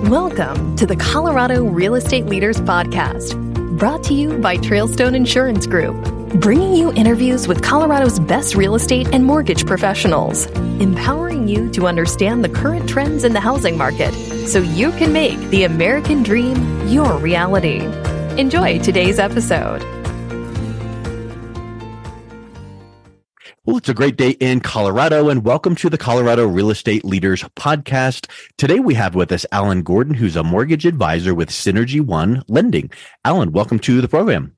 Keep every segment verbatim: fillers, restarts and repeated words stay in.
Welcome to the Colorado Real Estate Leaders Podcast, brought to you by Trailstone Insurance Group, bringing you interviews with Colorado's best real estate and mortgage professionals, empowering you to understand the current trends in the housing market so you can make the American dream your reality. Enjoy today's episode. Well, it's a great day in Colorado, and welcome to the Colorado Real Estate Leaders Podcast. Today we have with us Alan Gordon, who's a mortgage advisor with Synergy One Lending. Alan, welcome to the program.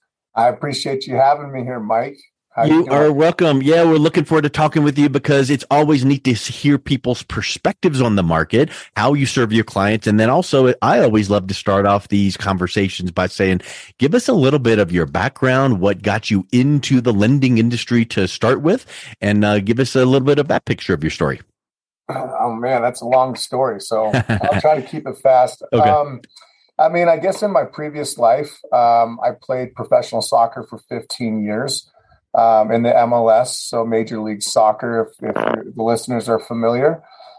I appreciate you having me here, Mike. How you you are welcome. Yeah, we're looking forward to talking with you because it's always neat to hear people's perspectives on the market, how you serve your clients. And then also, I always love to start off these conversations by saying, give us a little bit of your background, what got you into the lending industry to start with, and uh, give us a little bit of that picture of your story. Oh, man, that's a long story. So I'll try to keep it fast. Okay. Um, I mean, I guess in my previous life, um, I played professional soccer for fifteen years. Um, in the M L S, so Major League Soccer, if, if the listeners are familiar.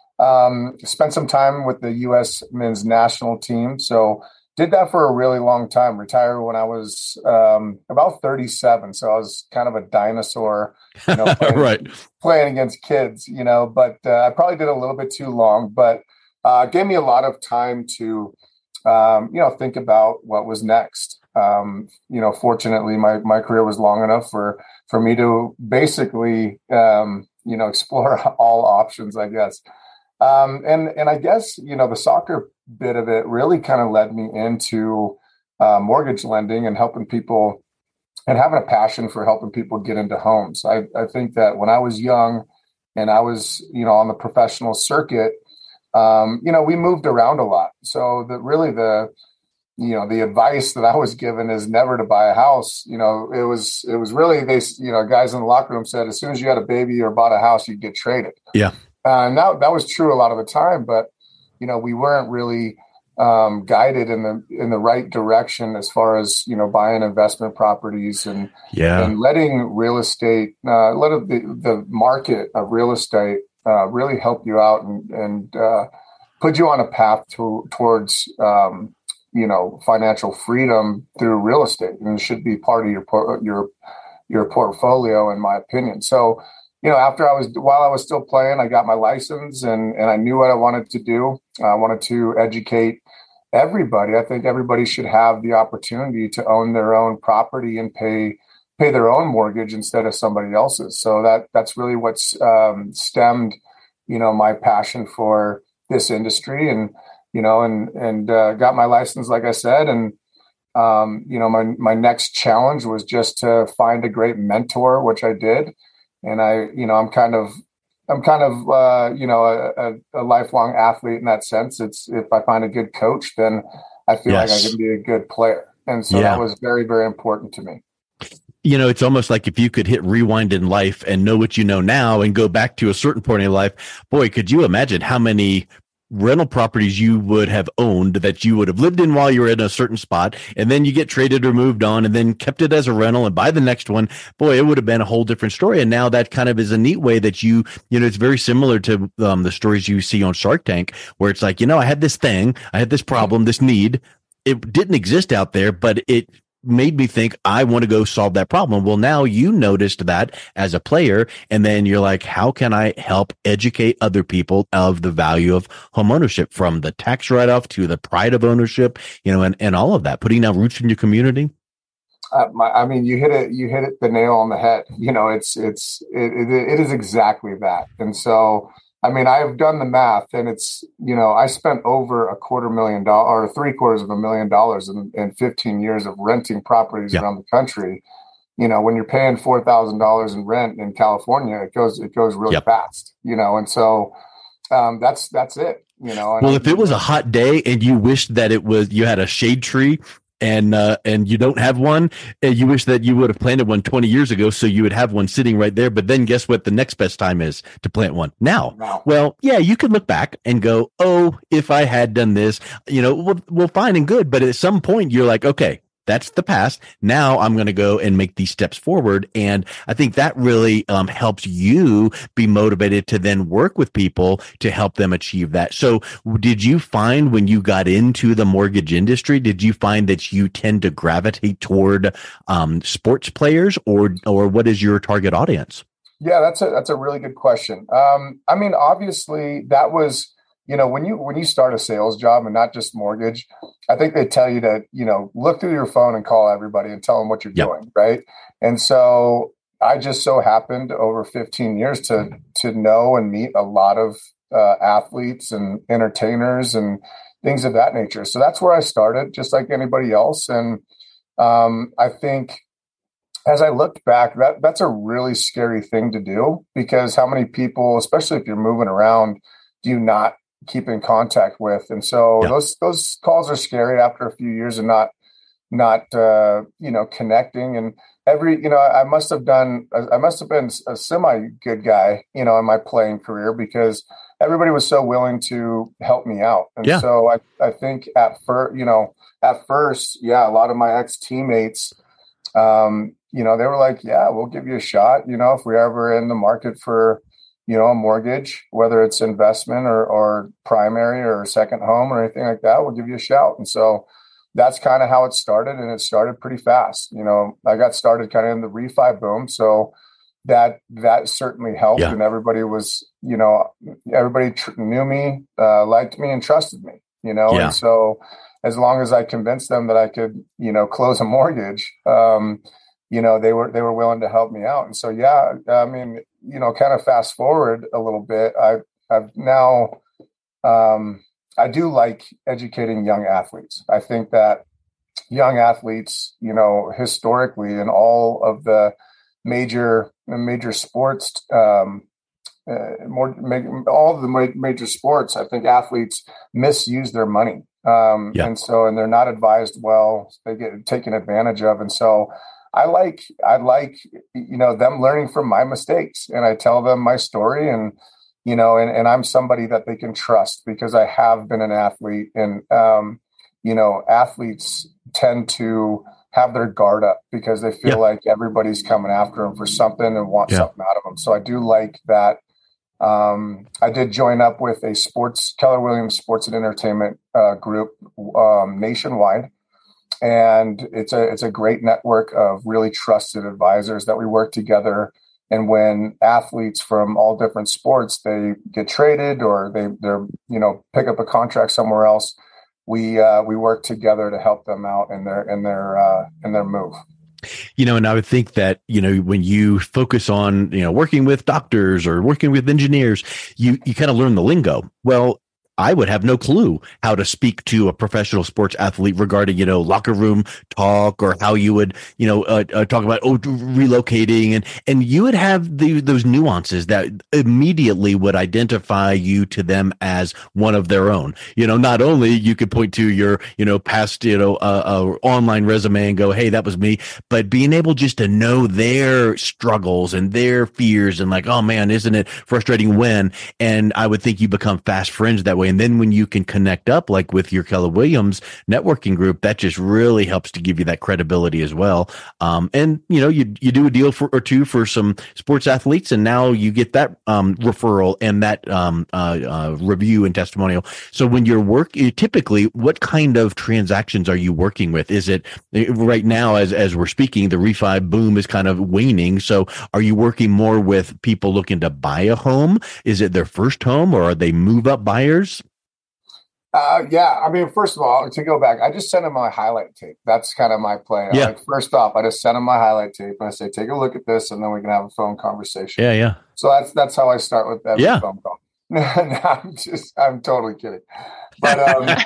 Um, spent some time with the U S men's national team, so did that for a really long time. Retired when I was um, about thirty-seven, so I was kind of a dinosaur, you know, playing, right. playing against kids, you know. But uh, I probably did a little bit too long, but uh, gave me a lot of time to, um, you know, think about what was next. Um, you know, fortunately, my, my career was long enough for, for me to basically, um, you know, explore all options, I guess. Um, and, and I guess, you know, the soccer bit of it really kind of led me into uh, mortgage lending and helping people and having a passion for helping people get into homes. I, I think that when I was young and I was, you know, on the professional circuit, um, you know, we moved around a lot. So that really the, you know, the advice that I was given is never to buy a house. You know, it was, it was really, they, you know, guys in the locker room said, as soon as you had a baby or bought a house, you'd get traded. Yeah. Uh, and that, that was true a lot of the time, but, you know, we weren't really um, guided in the, in the right direction as far as, you know, buying investment properties and, yeah. and letting real estate, uh, let the, the market of real estate uh, really help you out and, and uh, put you on a path to, towards, um, you know, financial freedom through real estate, and it should be part of your por- your your portfolio, in my opinion. So, you know, after I was while I was still playing, I got my license, and and I knew what I wanted to do. I wanted to educate everybody. I think everybody should have the opportunity to own their own property and pay pay their own mortgage instead of somebody else's. So that that's really what's um, stemmed, you know, my passion for this industry. And you know, and, and, uh, got my license, like I said. And, um, you know, my, my next challenge was just to find a great mentor, which I did. And I, you know, I'm kind of, I'm kind of, uh, you know, a, a, a lifelong athlete in that sense. It's, if I find a good coach, then I feel yes. like I can be a good player. And so yeah. that was very, very important to me. You know, it's almost like if you could hit rewind in life and know what you know now and go back to a certain point in your life, boy, could you imagine how many rental properties you would have owned that you would have lived in while you were in a certain spot, and then you get traded or moved on and then kept it as a rental and buy the next one. Boy, it would have been a whole different story. And now that kind of is a neat way that you, you know, it's very similar to um, the stories you see on Shark Tank, where it's like, you know, I had this thing, I had this problem, this need. It didn't exist out there, but it made me think I want to go solve that problem. Well, now you noticed that as a player, and then you're like, how can I help educate other people of the value of homeownership, from the tax write-off to the pride of ownership, you know, and, and all of that, putting down roots in your community? Uh, my, I mean, you hit it, you hit it the nail on the head. You know, it's, it's, it, it, it is exactly that. And so, I mean, I've done the math, and it's, you know, I spent over a quarter million dollars or three quarters of a million dollars in, in fifteen years of renting properties yeah. around the country. You know, when you're paying four thousand dollars in rent in California, it goes, it goes really yep. fast, you know? And so um, that's, that's it, you know? And well, I, if it was a hot day and you wished that it was, you had a shade tree and uh, and you don't have one, and you wish that you would have planted one twenty years ago so you would have one sitting right there. But then guess what the next best time is to plant one? Now. Wow. Well, yeah, you can look back and go, oh, if I had done this, you know, well, well, fine and good. But at some point you're like, okay, that's the past. Now I'm going to go and make these steps forward. And I think that really um, helps you be motivated to then work with people to help them achieve that. So did you find when you got into the mortgage industry, did you find that you tend to gravitate toward um, sports players, or or what is your target audience? Yeah, that's a that's a really good question. Um, I mean, obviously that was, you know, when you when you start a sales job and not just mortgage, I think they tell you to, you know, look through your phone and call everybody and tell them what you're yep. doing, right? And so I just so happened over fifteen years to to know and meet a lot of uh, athletes and entertainers and things of that nature. So that's where I started, just like anybody else. And um, I think, as I looked back, that that's a really scary thing to do, because how many people, especially if you're moving around, do you not keep in contact with? And so yeah. those those calls are scary after a few years of not not uh, you know connecting. And every you know I must have done I must have been a semi good guy, you know, in my playing career, because everybody was so willing to help me out. And yeah. so I I think at first you know at first yeah a lot of my ex teammates. Um, you know, they were like, yeah, we'll give you a shot. You know, if we're ever in the market for, you know, a mortgage, whether it's investment or, or primary or second home or anything like that, we'll give you a shout. And so that's kind of how it started. And it started pretty fast. You know, I got started kind of in the refi boom. So that, that certainly helped. Yeah. And everybody was, you know, everybody tr- knew me, uh, liked me and trusted me, you know, yeah. and so as long as I convinced them that I could, you know, close a mortgage, um, you know, they were, they were willing to help me out. And so, yeah, I mean, you know, kind of fast forward a little bit, I, I've now, um, I do like educating young athletes. I think that young athletes, you know, historically in all of the major, major sports, um, uh, more, all of the major sports, I think athletes misuse their money. Um, yeah. And so, and they're not advised well, they get taken advantage of. And so I like, I like, you know, them learning from my mistakes, and I tell them my story, and, you know, and, and I'm somebody that they can trust because I have been an athlete. And, um, you know, athletes tend to have their guard up because they feel yeah. like everybody's coming after them for something and want yeah. something out of them. So I do like that. Um, I did join up with a sports, Keller Williams Sports and Entertainment uh, group um, nationwide. And it's a it's a great network of really trusted advisors that we work together. And when athletes from all different sports, they get traded or they they're you know pick up a contract somewhere else, we uh, we work together to help them out in their in their uh, in their move. You know, and I would think that, you know, when you focus on, you know, working with doctors or working with engineers, you you kind of learn the lingo. Well, I would have no clue how to speak to a professional sports athlete regarding, you know, locker room talk, or how you would, you know, uh, uh, talk about oh, relocating, and and you would have the, those nuances that immediately would identify you to them as one of their own. You know, not only you could point to your, you know, past, you know, uh, uh, online resume and go, hey, that was me, but being able just to know their struggles and their fears and like, oh man, isn't it frustrating when? And I would think you become fast friends that way. And then when you can connect up, like with your Keller Williams networking group, that just really helps to give you that credibility as well. Um, and, you know, you you do a deal for, or two for some sports athletes, and now you get that um, referral and that um, uh, uh, review and testimonial. So when you're working, typically, what kind of transactions are you working with? Is it right now, as, as we're speaking, the refi boom is kind of waning. So are you working more with people looking to buy a home? Is it their first home, or are they move up buyers? Uh, yeah, I mean, first of all, to go back, I just sent him my highlight tape. That's kind of my play. Yeah. Like, first off, I just sent him my highlight tape and I say, take a look at this, and then we can have a phone conversation. Yeah, yeah. So that's that's how I start with every yeah. phone call. No, I'm just, I'm totally kidding. But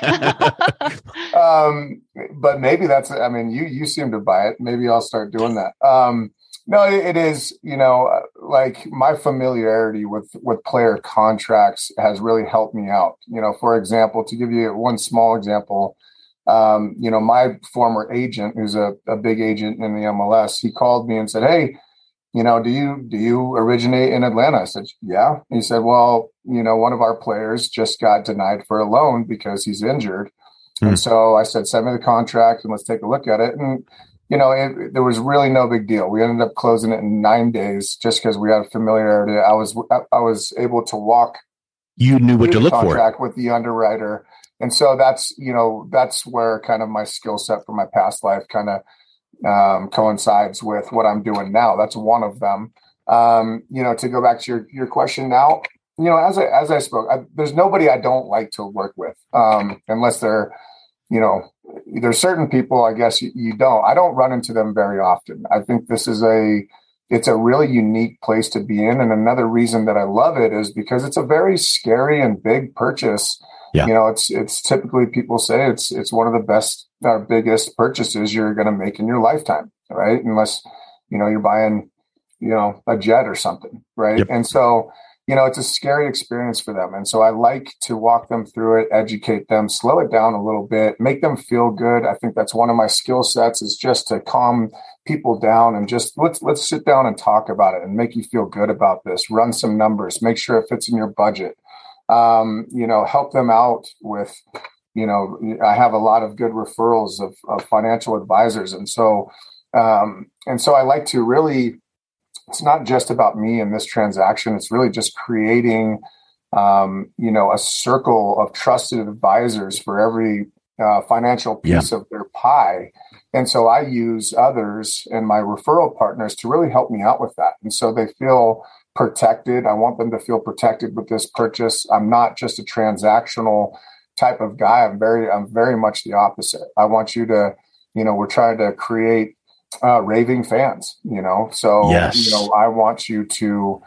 um, um, but maybe that's, I mean, you you seem to buy it. Maybe I'll start doing that. Um, no, it, it is, you know, like my familiarity with, with player contracts has really helped me out. You know, for example, to give you one small example, um, you know, my former agent, who's a, a big agent in the M L S, he called me and said, hey, you know, do you, do you originate in Atlanta? I said, yeah. He said, well, you know, one of our players just got denied for a loan because he's injured. Mm. And so I said, send me the contract and let's take a look at it. And, you know, it, there was really no big deal. We ended up closing it in nine days just because we had familiarity. I was, I was able to walk. You knew what to look for with the underwriter. And so that's, you know, that's where kind of my skill set from my past life kind of um, coincides with what I'm doing now. That's one of them. Um, you know, to go back to your, your question now, you know, as I, as I spoke, I, there's nobody I don't like to work with, um, unless they're, you know, there's certain people, I guess you, you don't, I don't run into them very often. I think this is a, it's a really unique place to be in. And another reason that I love it is because it's a very scary and big purchase. Yeah. You know, it's, it's typically people say it's, it's one of the best or biggest purchases you're going to make in your lifetime, right? Unless, you know, you're buying, you know, a jet or something. Right. Yep. And so, you know, it's a scary experience for them. And so I like to walk them through it, educate them, slow it down a little bit, make them feel good. I think that's one of my skill sets is just to calm people down and just let's, let's sit down and talk about it and make you feel good about this, run some numbers, make sure it fits in your budget. Um, you know, help them out with, you know, I have a lot of good referrals of, of financial advisors. And so, um, and so I like to really, it's not just about me in this transaction. It's really just creating, um, you know, a circle of trusted advisors for every uh, financial piece yeah. of their pie. And so I use others and my referral partners to really help me out with that. And so they feel protected. I want them to feel protected with this purchase. I'm not just a transactional type of guy. I'm very, I'm very much the opposite. I want you to, you know, we're trying to create uh, raving fans, you know, so, yes. you know, I want you to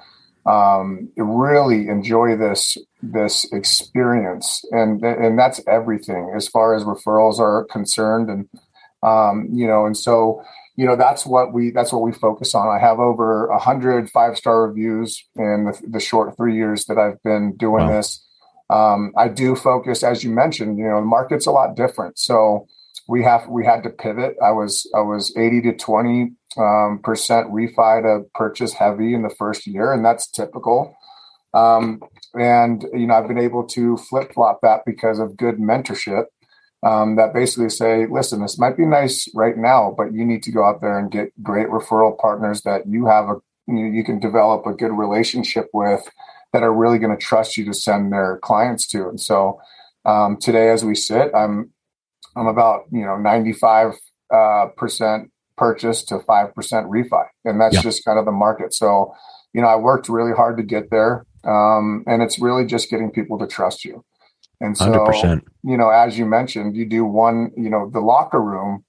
um, really enjoy this, this experience. And, and that's everything as far as referrals are concerned. And, um, you know, and so, you know, that's what we, that's what we focus on. I have over a hundred five-star reviews in the, the short three years that I've been doing wow. this. Um, I do focus, as you mentioned, you know, the market's a lot different. So we have, we had to pivot. I was, I was eighty to twenty um, percent refi to purchase heavy in the first year. And that's typical. Um, and, you know, I've been able to flip flop that because of good mentorship. Um, that basically say, listen, this might be nice right now, but you need to go out there and get great referral partners that you have a, you, you can develop a good relationship with that are really going to trust you to send their clients to. And so um, today, as we sit, I'm I'm about you know ninety-five uh, percent purchase to five percent refi, and that's yeah. just kind of the market. So you know, I worked really hard to get there, um, and it's really just getting people to trust you. And so, one hundred percent. You know, as you mentioned, you do one, you know, the locker room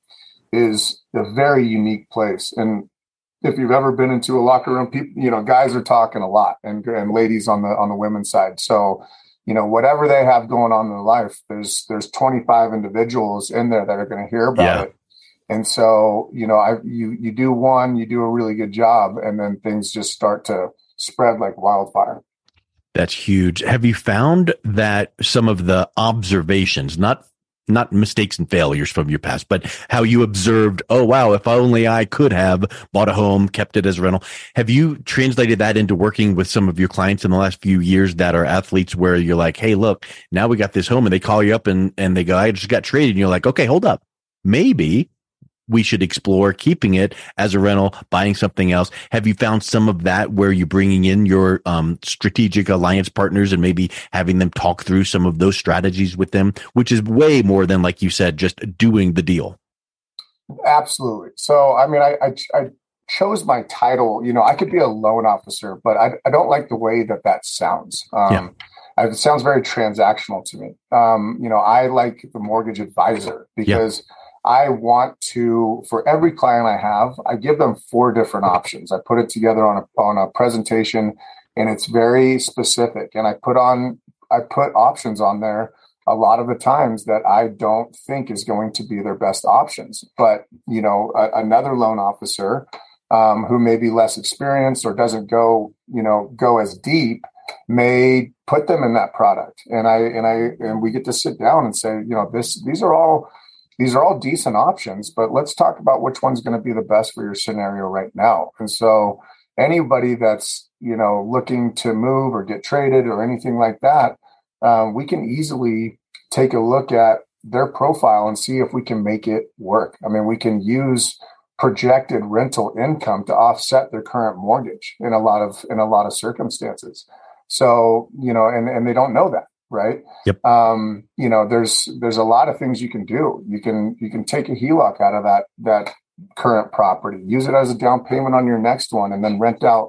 is a very unique place. And if you've ever been into a locker room, people, you know, guys are talking a lot and, and ladies on the, on the women's side. So, you know, whatever they have going on in their life, there's, there's twenty-five individuals in there that are going to hear about yeah. it. And so, you know, I, you, you do one, you do a really good job, and then things just start to spread like wildfire. That's huge. Have you found that some of the observations, not not mistakes and failures from your past, but how you observed, oh, wow, if only I could have bought a home, kept it as a rental. Have you translated that into working with some of your clients in the last few years that are athletes where you're like, hey, look, now we got this home, and they call you up and, and they go, I just got traded. And you're like, okay, hold up. Maybe we should explore keeping it as a rental, buying something else. Have you found some of that where you're bringing in your um, strategic alliance partners and maybe having them talk through some of those strategies with them, which is way more than, like you said, just doing the deal? Absolutely. So, I mean, I, I, I chose my title, you know, I could be a loan officer, but I, I don't like the way that that sounds. Um, yeah. It sounds very transactional to me. Um, you know, I like the mortgage advisor because yeah. I want to, for every client I have, I give them four different options. I put it together on a, on a presentation, and it's very specific. And I put on, I put options on there a lot of the times that I don't think is going to be their best options. But, you know, a, another loan officer um, who may be less experienced or doesn't go, you know, go as deep may put them in that product. And I, and I, and we get to sit down and say, you know, this, these are all, These are all decent options, but let's talk about which one's going to be the best for your scenario right now. And so anybody that's, you know, looking to move or get traded or anything like that, um, we can easily take a look at, their profile and see if we can make it work. I mean, we can use projected rental income to offset their current mortgage in a lot of in a lot of circumstances. So, you know, and, and they don't know that, right? Yep. Um, you know, there's there's a lot of things you can do. You can you can take a H E L O C out of that that current property, use it as a down payment on your next one, and then rent out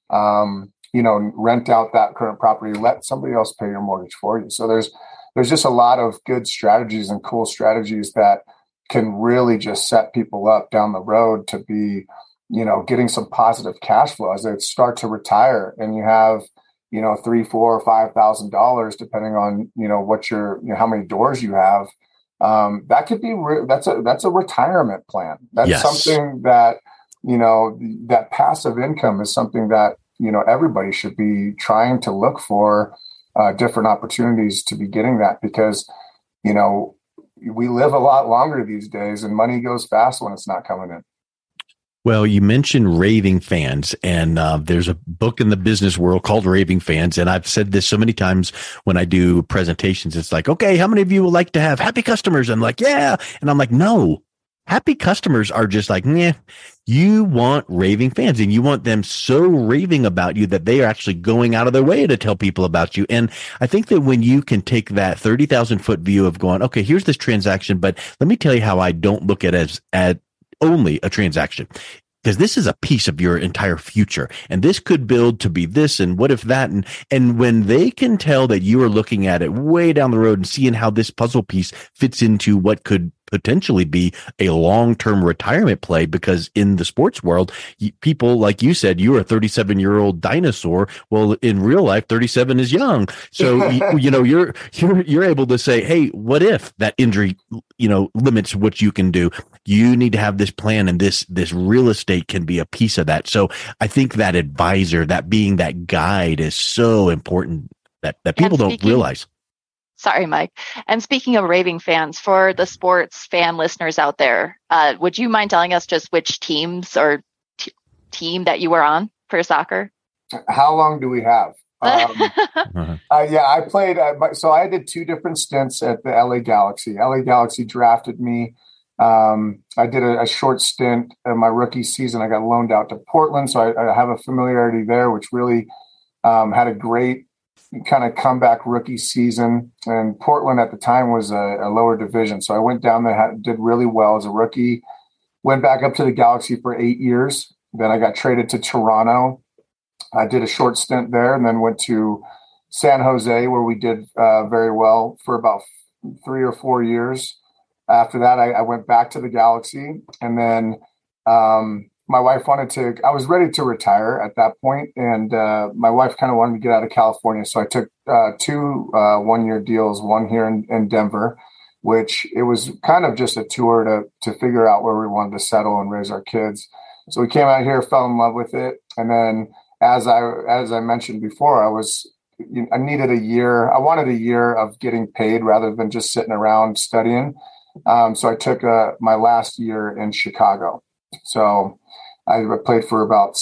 um, you know, rent out that current property, let somebody else pay your mortgage for you. So there's there's just a lot of good strategies and cool strategies that can really just set people up down the road to be, you know, getting some positive cash flow as they start to retire, and you have, you know, three, four, or five thousand dollars, depending on, you know, what your, you know, how many doors you have. Um, that could be re- that's a that's a retirement plan. That's yes. something that, you know, that passive income is something that, you know, everybody should be trying to look for uh, different opportunities to be getting that, because, you know, we live a lot longer these days and money goes fast when it's not coming in. Well, you mentioned raving fans, and uh, there's a book in the business world called Raving Fans. And I've said this so many times when I do presentations. It's like, okay, how many of you would like to have happy customers? I'm like, yeah. And I'm like, no, happy customers are just like, yeah. You want raving fans, and you want them so raving about you that they are actually going out of their way to tell people about you. And I think that when you can take that thirty thousand foot view of going, okay, here's this transaction, but let me tell you how I don't look at it as at only a transaction, because this is a piece of your entire future, and this could build to be this, and what if that, and and when they can tell that you are looking at it way down the road and seeing how this puzzle piece fits into what could potentially be a long-term retirement play, because in the sports world, people, like you said, you're a thirty-seven-year-old dinosaur. Well, in real life, thirty-seven is young. So, you, you know, you're, you're, you're able to say, hey, what if that injury, you know, limits what you can do? You need to have this plan, and this, this real estate can be a piece of that. So I think that advisor, that being that guide, is so important that, that people speaking- don't realize. Sorry, Mike. And speaking of raving fans, for the sports fan listeners out there, uh, would you mind telling us just which teams or t- team that you were on for soccer? How long do we have? Um, uh-huh. uh, yeah, I played. Uh, so I did two different stints at the L A Galaxy. L A Galaxy drafted me. Um, I did a, a short stint in my rookie season. I got loaned out to Portland, so I, I have a familiarity there, which really um, had a great kind of comeback rookie season. And Portland at the time was a, a lower division. So I went down there, had, did really well as a rookie, went back up to the Galaxy for eight years. Then I got traded to Toronto. I did a short stint there, and then went to San Jose, where we did uh, very well for about three or four years. After that, I, I went back to the Galaxy, and then um, my wife wanted to, I was ready to retire at that point, and uh, my wife kind of wanted to get out of California. So I took uh, two uh, one-year deals, one here in, in Denver, which it was kind of just a tour to to figure out where we wanted to settle and raise our kids. So we came out here, fell in love with it. And then as I, as I mentioned before, I was, you know, I needed a year. I wanted a year of getting paid rather than just sitting around studying. Um, so I took uh, my last year in Chicago. So I played for about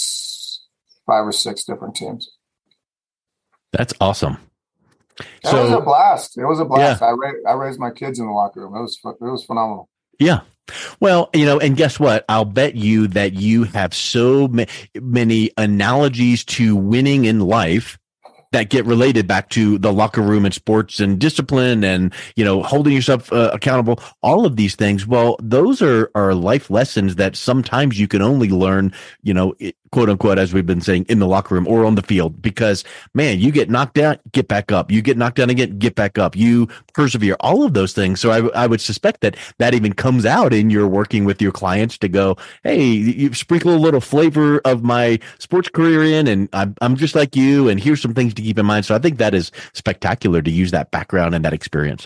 five or six different teams. That's awesome. It So, was a blast. It was a blast. Yeah. I, ra- I raised my kids in the locker room. It was it was phenomenal. Yeah. Well, you know, and guess what? I'll bet you that you have so ma- many analogies to winning in life that get related back to the locker room and sports and discipline and, you know, holding yourself uh, accountable, all of these things. Well, those are, are life lessons that sometimes you can only learn, you know, it, quote unquote, as we've been saying, in the locker room or on the field, because man, you get knocked down, get back up, you get knocked down again, get back up, you persevere, all of those things. So I, I would suspect that that even comes out in your working with your clients to go, hey, you sprinkle a little flavor of my sports career in, and I'm, I'm just like you, and here's some things to keep in mind. So I think that is spectacular to use that background and that experience.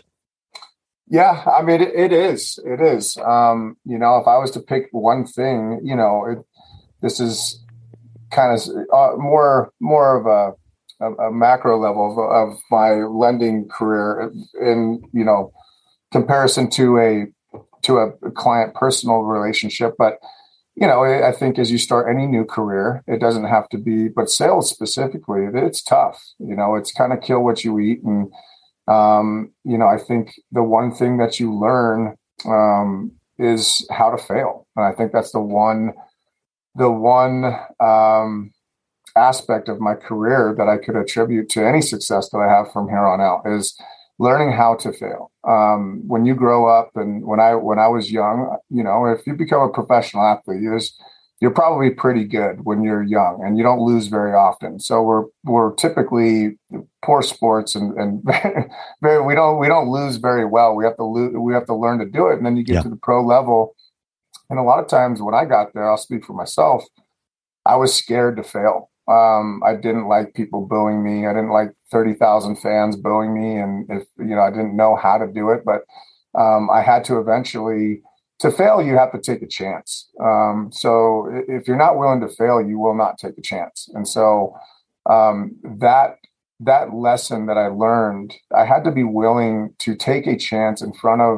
Yeah, I mean, it, it is. It is. Um, you know, if I was to pick one thing, you know, it, this is kind of uh, more more of a, a, a macro level of, of my lending career in, you know, comparison to a to a client personal relationship. But, you know, I think as you start any new career, it doesn't have to be, but sales specifically, it's tough. You know, it's kind of kill what you eat. And Um, you know, I think the one thing that you learn um, is how to fail. And I think that's the one, the one um, aspect of my career that I could attribute to any success that I have from here on out is learning how to fail. Um, when you grow up, and when I when I was young, you know, if you become a professional athlete, you're, you're probably pretty good when you're young, and you don't lose very often. So we're we're typically poor sports, and and very, we don't we don't lose very well. We have to lo- we have to learn to do it, and then you get yeah. to the pro level. And a lot of times when I got there, I'll speak for myself, I was scared to fail. Um, I didn't like people booing me. I didn't like thirty thousand fans booing me. And if, you know, I didn't know how to do it, but um, I had to eventually, to fail, you have to take a chance. Um, so if you're not willing to fail, you will not take a chance. And so um, that, that lesson that I learned, I had to be willing to take a chance in front of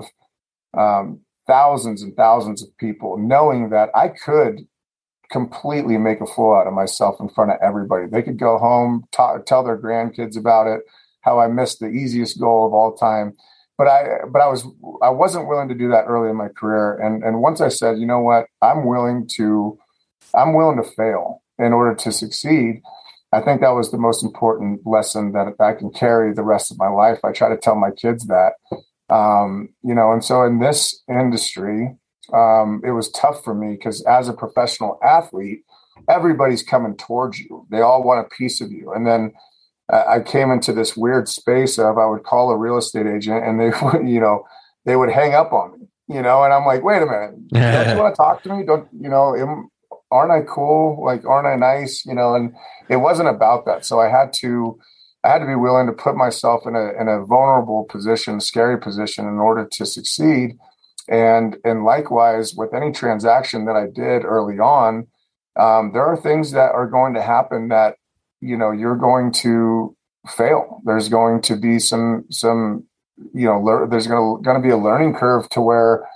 um, thousands and thousands of people, knowing that I could completely make a fool out of myself in front of everybody. They could go home, talk, tell their grandkids about it, how I missed the easiest goal of all time. But I, but I was, I wasn't willing to do that early in my career. And and once I said, you know what, I'm willing to, I'm willing to fail in order to succeed. I think that was the most important lesson that I can carry the rest of my life. I try to tell my kids that, um, you know, and so in this industry, Um, it was tough for me because as a professional athlete, everybody's coming towards you. They all want a piece of you. And then uh, I came into this weird space of I would call a real estate agent and they would, you know, they would hang up on me, you know, and I'm like, wait a minute, don't you want to talk to me? Don't, you know, am, aren't I cool? Like, aren't I nice? You know, and it wasn't about that. So I had to, I had to be willing to put myself in a, in a vulnerable position, scary position in order to succeed. And and likewise, with any transaction that I did early on, um, there are things that are going to happen that, you know, you're going to fail. There's going to be some, some you know, le- there's going to, going to be a learning curve to where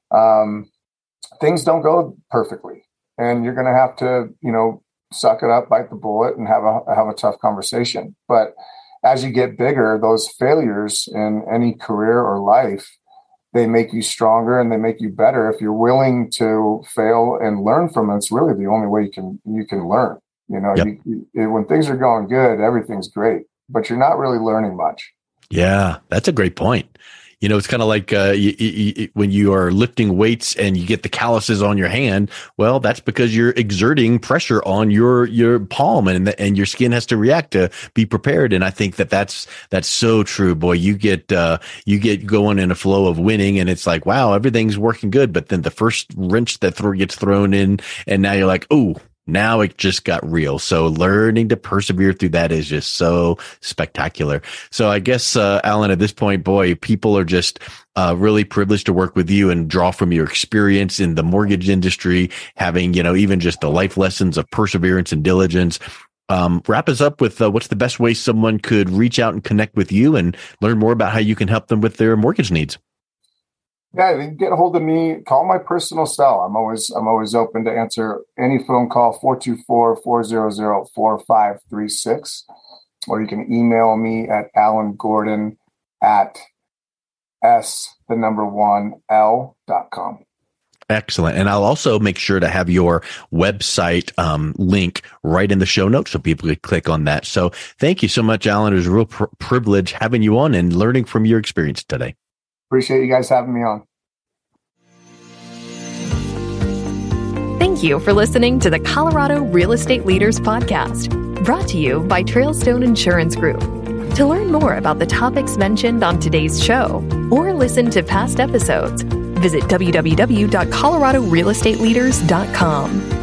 um, things don't go perfectly. And you're going to have to, you know, suck it up, bite the bullet, and have a have a tough conversation. But as you get bigger, those failures in any career or life, they make you stronger and they make you better. If you're willing to fail and learn from it, it's really the only way you can you can learn. You know, yep. you, you, when things are going good, everything's great, but you're not really learning much. Yeah, that's a great point. You know, it's kind of like uh, you, you, when you are lifting weights and you get the calluses on your hand. Well, that's because you're exerting pressure on your your palm, and the, and your skin has to react to be prepared. And I think that that's that's so true. Boy, you get uh, you get going in a flow of winning, and it's like, wow, everything's working good. But then the first wrench that th- gets thrown in, and now you're like, oh. Now it just got real. So learning to persevere through that is just so spectacular. So I guess, uh, Alan, at this point, boy, people are just uh, really privileged to work with you and draw from your experience in the mortgage industry, having, you know, even just the life lessons of perseverance and diligence. Um, wrap us up with uh, what's the best way someone could reach out and connect with you and learn more about how you can help them with their mortgage needs. Yeah, you can get a hold of me. Call my personal cell. I'm always I'm always open to answer any phone call, four two four, four hundred, four five three six. Or you can email me at Alan Gordon at S, the number one, L dot com. Excellent. And I'll also make sure to have your website um, link right in the show notes so people could click on that. So thank you so much, Alan. It was a real pr- privilege having you on and learning from your experience today. Appreciate you guys having me on. Thank you for listening to the Colorado Real Estate Leaders Podcast, brought to you by Trailstone Insurance Group. To learn more about the topics mentioned on today's show or listen to past episodes, visit w w w dot colorado real estate leaders dot com.